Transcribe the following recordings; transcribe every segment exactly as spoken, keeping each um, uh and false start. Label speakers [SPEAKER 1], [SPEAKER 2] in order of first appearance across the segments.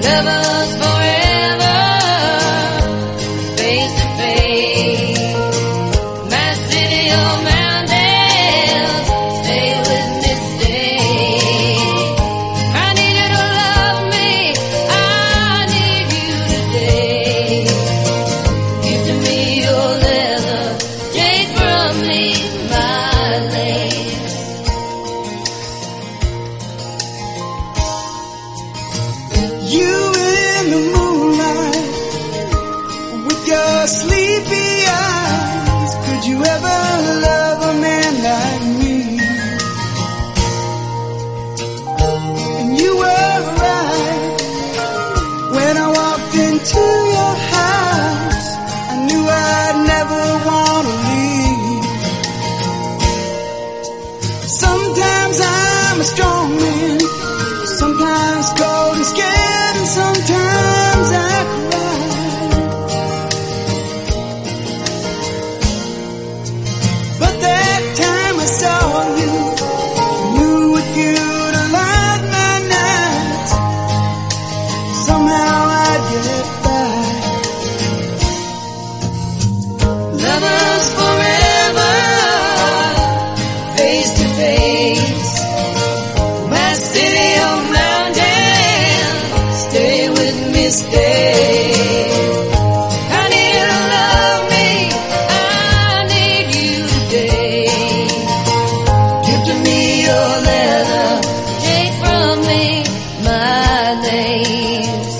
[SPEAKER 1] Lovers forever, face to face. My city or mountain, stay with me, stay. I need you to love me, I need you today. Give to me your leather, take from me my lace.
[SPEAKER 2] You in the moonlight with your sleepy eyes, could you ever love a man like me? And you were right when I walked into your house. I knew I'd never want to leave. Sometimes I'm a strong man, sometimes cold and scared, and sometimes I cry. But that time I saw you, knew with you to light my nights. Somehow I'd get by.
[SPEAKER 1] Lovers forever, face to face. My city or mountain, stay with me, stay. I need you to love me, I need you today. Give to me your leather, take from me my lace.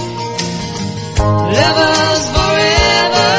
[SPEAKER 1] Lovers forever,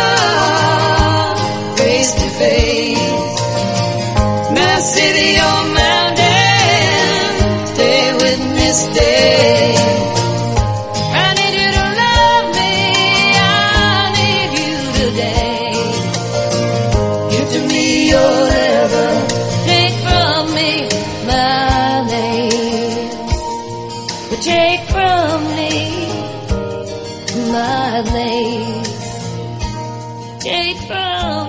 [SPEAKER 1] face to face. My city or mountain, stay with me, stay. I need you to love me, I need you today. Give to me your leather, take from me my lace. But take from me my lace. Take from